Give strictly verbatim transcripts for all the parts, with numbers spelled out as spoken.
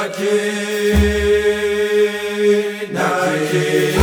نکی نکی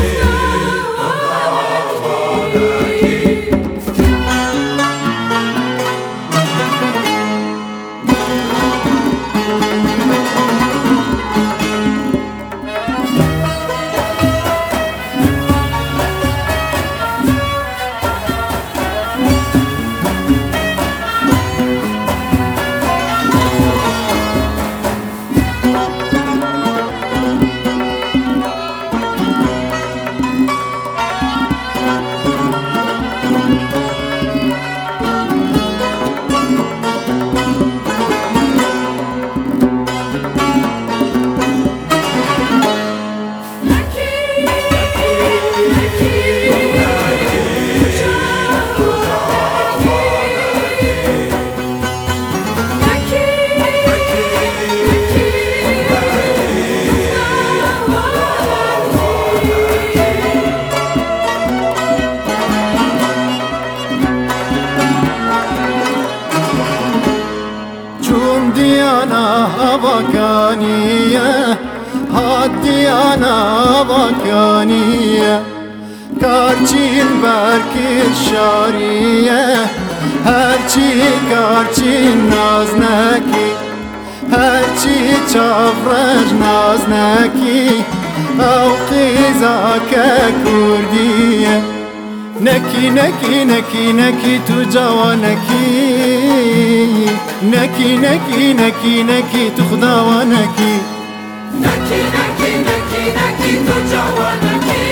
بکانیه هادیانا بکانیه کارچین برکی شاریه هرچی کارچین ناز نکی هرچی چافرج ناز نکی او قیزا که کردیه نکی نکی نکی نکی تو جوانکی نکی نکی نکی نکی تو خداوانکی نکی نکی نکی نکی تو جوانکی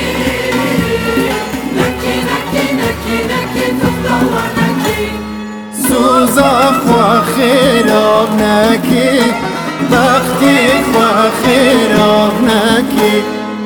نکی نکی نکی نکی تو خداوانکی سوزا خوا خیراب نکی بختی خوا خیراب نکی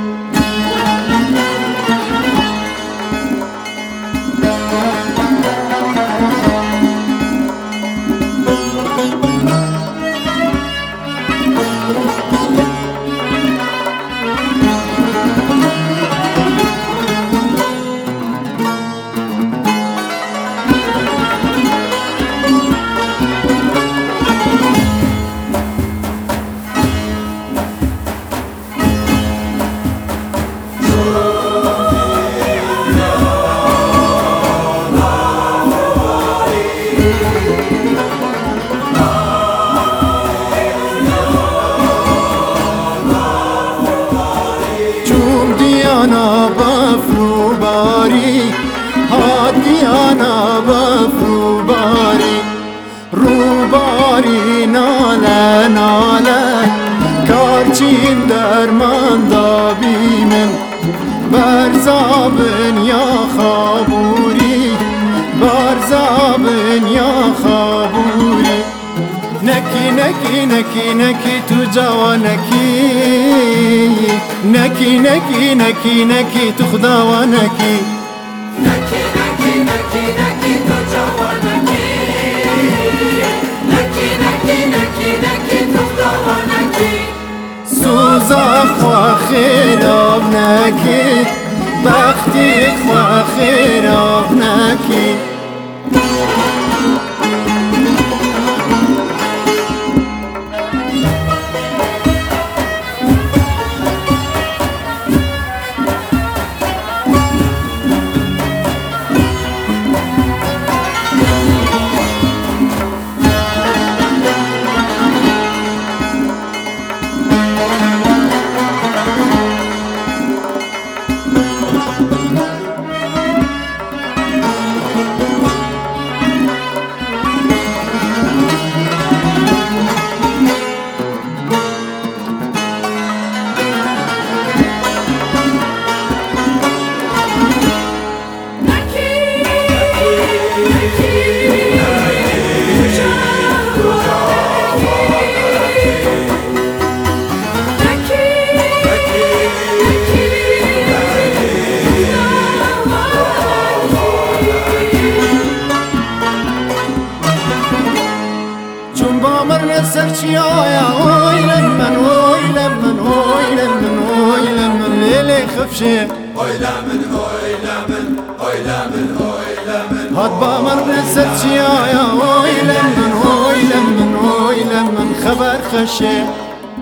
دیانا بفرو باری ها دیانا بفرو باری رو باری ناله ناله کارچین درمان دابی من برزابن یا خابوری برزابن یا خابوری نکی نکی نکی نکی تو جوانکی نکی نکی نکی نکی تو خداوانکی نکی نکی نکی نکی تو جوانکی نکی نکی نکی نکی تو خداوانکی سوزا خوا خیراب نکی بختی خوا خیراب نکی سرچيايا اوي لمن اوي لمن اوي لمن اوي لمن ليلي خفشي اوي لمن اوي لمن اوي لمن اوي لمن هاد بامر سرچيايا اوي لمن اوي لمن اوي لمن خبر خشي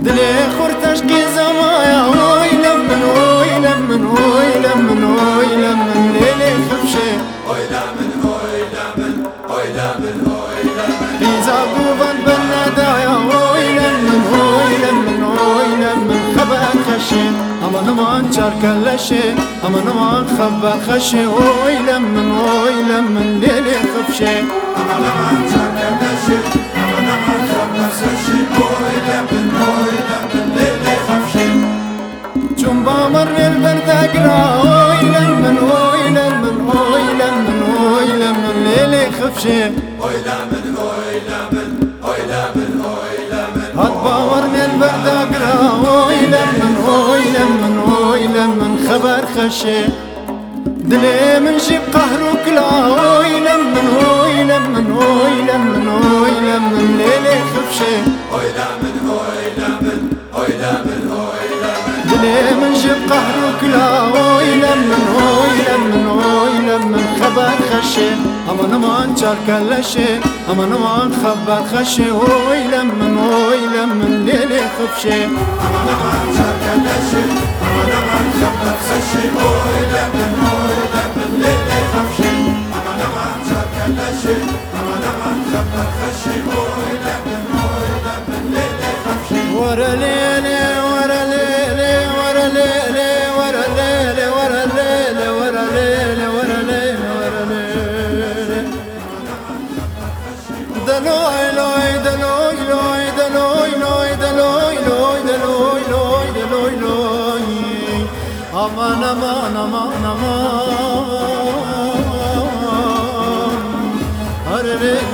دلي خورتش كي زمايا وي لمن وي لمن وي لمن وي لمن ليلي خفشي وي لمن وي لمن وي لمن وي لمن إذا قوبان بالندايا وي لمن وي لمن وي لمن خبر خشي أما نمان شارك اللشي أما نمان خبر خشي وي لمن وي لمن ليلي خفشي أما نمان شارك اللشي أما نمان خبر خشي وي لمن وي لمن ليلي خفشي جنبا مر البرد أقرا وي لمن وي لمن وي لمن وي لمن ليلي خفشي وي لمن وي لمن وي لمن وي لمن هاد باور من البرد أقرا وي لمن وي لمن وي لمن خبر خشي دلي من جيب قهرك لا وي لمن وي لمن وي لمن وي لمن ليلي خفشي وي لمن وي لمن وي لمن وي لمن دلي من جيب قهرك لا وي لمن وي لمن وي لمن خبر خشي أما نمان شارك اللشي أما نمان خبر خشي وي لمن وي لمن ليلي خفشي أما نمان شارك اللشي أما نمان خبر خشي وي لمن وي لمن ليلي خفشي أما نمان شارك اللشي أما نمان خبر خشي وي لمن وي لمن ليلي خفشي ورا ليلي ورا ليلي ورا ليلي ورا ليلي ورا ليلي ورا ليلي ورا ليلي ورا ليلي دلوي لوي دلوي لوي دلوي لوي دلوي لوي دلوي لوي دلوي لوي أمان أمان أمان أمان